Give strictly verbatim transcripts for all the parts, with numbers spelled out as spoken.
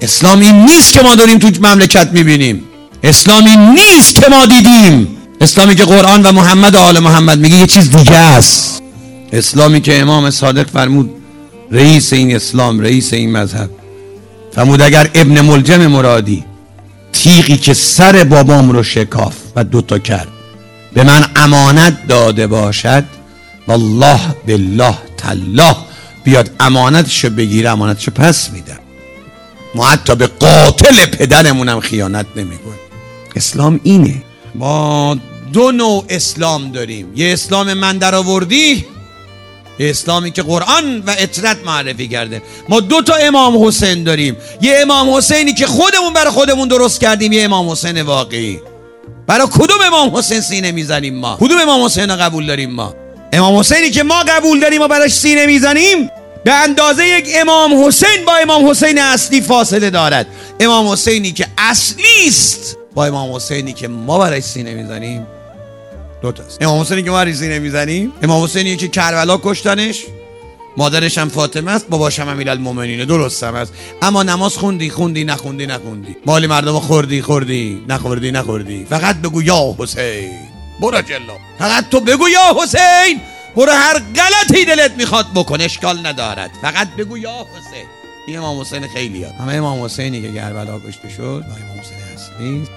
اسلام این نیست که ما داریم تو مملکت میبینیم. اسلام این نیست که ما دیدیم. اسلامی که قرآن و محمد و آل محمد میگه یه چیز دیگه است. اسلامی که امام صادق فرمود رئیس این اسلام، رئیس این مذهب فرمود اگر ابن ملجم مرادی تیغی که سر بابام رو شکاف و دوتا کرد به من امانت داده باشد، والله بالله تالله بیاد امانتشو بگیره، امانتشو پس میدم. ما حتی به قاتل پدرمونم خیانت نمیکنیم. اسلام اینه. ما دو نوع اسلام داریم، یه اسلام من در آوردی، یه اسلامی که قرآن و اطرت معرفی کرده. ما دو تا امام حسین داریم، یه امام حسینی که خودمون برای خودمون درست کردیم، یه امام حسین واقعی. برای کدوم امام حسین سینه میزنیم ما؟ کدوم امام حسین رو قبول داریم ما؟ امام حسینی که ما قبول داریم و براش سینه میزنیم به اندازه یک امام حسین با امام حسین اصلی فاصله دارد. امام حسینی که اصلی است با امام حسینی که ما براش سینه میزنیم دو تاست. امام حسینی که ما براش سینه میزنیم امام حسینی که کربلا کشتنش، مادرش هم فاطمه است، باباش هم امیرالمومنین، درست هم است. اما نماز خوندی خوندی نخوندی نخوندی، مال مردم خوردی خوردی نخوردی نخوردی، فقط بگو یا حسین برو جلو، فقط تو بگو یا حسین، برو هر غلطی دلت میخواد بکن، اشکال ندارد، فقط بگو یا حسین. این امام حسین خیلی هست. همه امام حسینی که کربلا کشته شد با امام حسین اصلی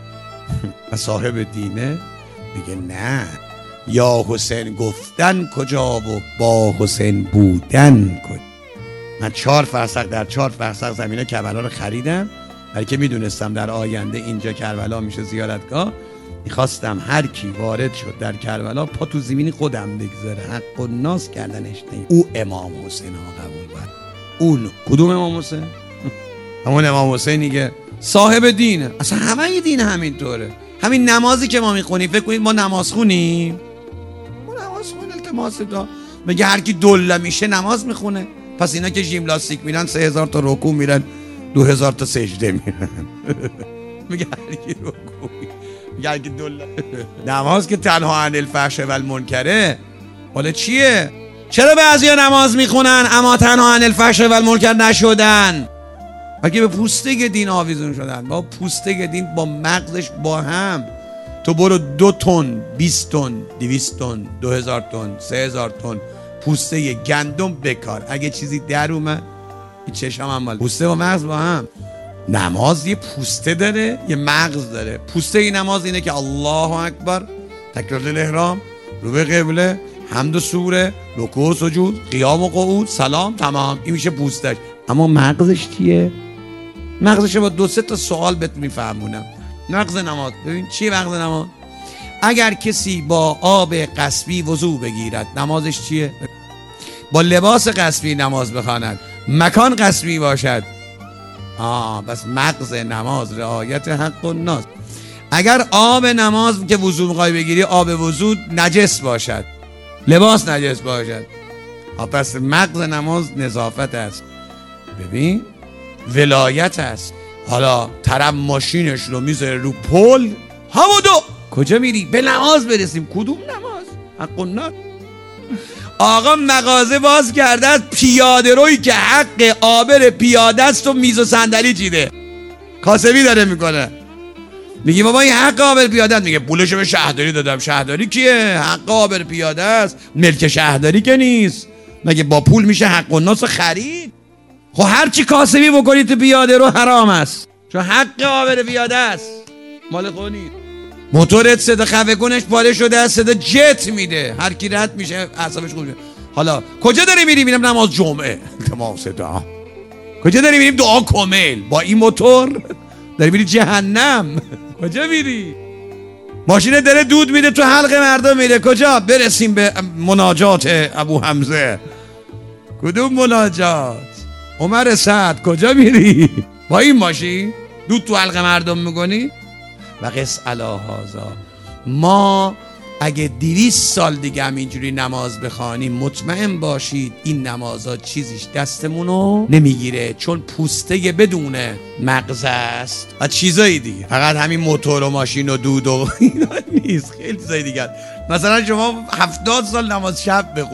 و صاحب دینه میگه نه، یا حسین گفتن کجا و با حسین بودن کجا. من چهار فرسخ در چهار فرسخ زمینه کربلا رو خریدم، برای که میدونستم در آینده اینجا کربلا میشه زیارتگاه. میخواستم هر کی وارد شد در کربلا پا تو زمین خودم بگذاره، حق و ناس کردنش نیم. او امام حسین ها قبول بود. اون کدوم امام حسین؟ همون امام حسینی که صاحب دینه. اصلا همه ی دین همینطوره. همین نمازی که ما میخونیم، فکر کنید ما نماز خونیم؟ ما نماز خون التماس دا میگه هر کی دله میشه نماز میخونه. پس اینا که ژیمناستیک میرن سه هزار تا رکوع میرن، دو هزار تا سجده میرن. میگه هر کی رکوع میگه هر کی دله. نماز که تنها عن الفحش و المنکره. حالا چیه؟ چرا بعضیا نماز میخونن اما تنها عن الفحش و المنکر نشدن؟ اگه به پوسته دین آویزون شدن، با پوسته دین با مغزش با هم. تو برو دو تن، بیست تن، دویست تن، دو هزار تن، سه هزار تن پوسته گندم بکار، اگه چیزی در اومد این چشم هم مال پوسته و مغز با هم. نماز یه پوسته داره یه مغز داره. پوسته این نماز اینه که الله اکبر، تکبیر الاحرام، رو به قبله، حمد و سوره، رکوع و سجود، قیام و قعود، سلام، تمام. این میشه پوستش. اما مغزش چیه؟ مغزش با دو سه تا سوال بهت میفهمونم. مغز نماز، ببین چیه مغز نماز؟ اگر کسی با آب قصبی وضو بگیرد نمازش چیه؟ با لباس قصبی نماز بخواند، مکان قصبی باشد، آه بس مغز نماز رعایت حق الناس. اگر آب نماز که وضو میخوای بگیری آب وضو نجس باشد، لباس نجس باشد، آه پس مغز نماز نظافت است. ببین ولایت است. حالا طرف ماشینش رو میذاره رو پل، همونو کجا میری؟ به نماز برسیم. کدوم نماز؟ حق الناس. آقا مغازه باز کرده از پیاده روی که حق عابر پیاده است و میز و صندلی چیده، کاسبی داره میکنه. میگی بابا این حق عابر پیاده است، میگه پولشو به شهرداری دادم. شهرداری کیه؟ حق عابر پیاده است، ملک شهرداری که نیست. مگه با پول میشه حق الناس خرید؟ خب هر چی کاسبی بکنید تو پیاده رو حرام است، چون حق عابر پیاده است، مال خود نیست. موتورت صدا خفه کنش پاره شده است، صدا جت میده، هر کی رد میشه اعصابش خوب میشه. حالا کجا داری میری؟ میرم نماز جمعه. تمام صدا. کجا داری میریم؟ دعا کامل. با این موتور داری میری جهنم. کجا میری؟ ماشین داره دود میده تو حلق مردم میره. کجا؟ برسیم به مناجات ابو حمزه. کدوم مناجات؟ عمر سعد. کجا میری؟ با این ماشین دود تو حلق مردم میکنی؟ و قس علی هذا. ما اگه دویست سال دیگه هم اینجوری نماز بخوانیم مطمئن باشید این نمازها چیزیش دستمونو نمیگیره، چون پوسته بدون مغز است و چیزایی دیگه. فقط همین موتور و ماشین و دود و اینا نیست، خیلی چیزای دیگه. مثلا شما هفتاد سال نماز شب بخون،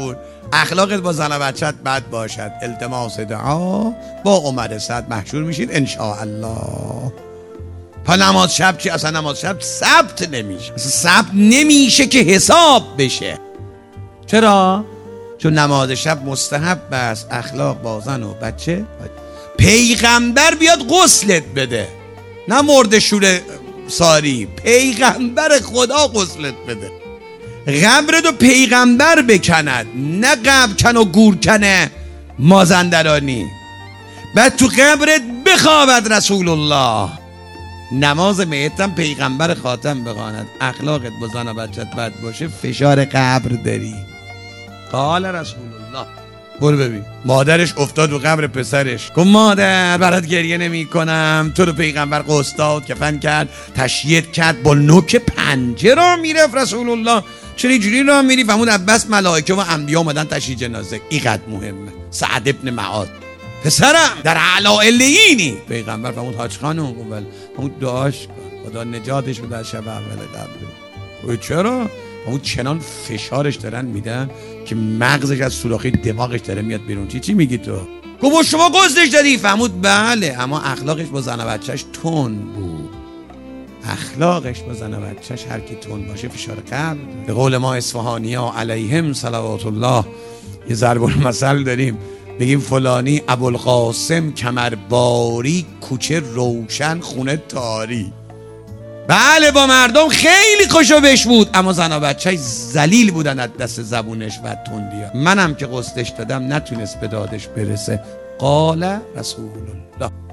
اخلاقت با زن و بچت بد باشد، التماس دعا با عمر سعد محشور میشید انشاءالله. پا نماز شب چی؟ اصلا نماز شب ثبت نمیشه، اصلا ثبت نمیشه که حساب بشه. چرا؟ چون نماز شب مستحب است. اخلاق با زن و بچه، پیغمبر بیاد غسلت بده، نه مرد شور ساری، پیغمبر خدا غسلت بده. قبرتو پیغمبر بکند، نه قبر کن و گور کنه مازندرانی. بعد تو قبرت بخوابد رسول الله، نماز میتم پیغمبر خاتم بخواند. اخلاقت با زن و بچت بد باشه فشار قبر داری. قال رسول الله. برو ببین مادرش افتاد رو قبر پسرش، گفت مادر برات گریه نمی کنم، تو رو پیغمبر غسل داد، کفن کرد، تشییع کرد، با نوک پنجه را میرفت رسول الله. چرا اینجوری را میری؟ فهمون بس ملائکه و انبیا اومدن تشییع جنازه. اینقدر مهمه. سعد ابن معاذ پسرم در اعلی علیینی. پیغمبر فهمون حاج خانم گفت فهمون دعاش کن خدا نجاتش بده از شب اول قبر. چرا؟ اون چنان فشارش دارن میدن که مغزش از سوراخی دماغش داره میاد بیرون. چی چی میگی تو؟ گفت شما غسلش دادی؟ فهمود بله، اما اخلاقش با زن و بچهش تون بود. اخلاقش با زن و بچهش هر کی تون باشه فشار قبر. به قول ما اصفهانی‌ها علیهم صلوات الله یه ضرب المثل داریم، بگیم فلانی ابوالقاسم کمرباری، کوچه روشن خونه تاری. بله با مردم خیلی خوشو بش بود، اما زن و بچه‌اش ذلیل بودن از دست زبونش و تندی‌ها. منم که غسلش دادم نتونست به دادش برسه. قال رسول الله.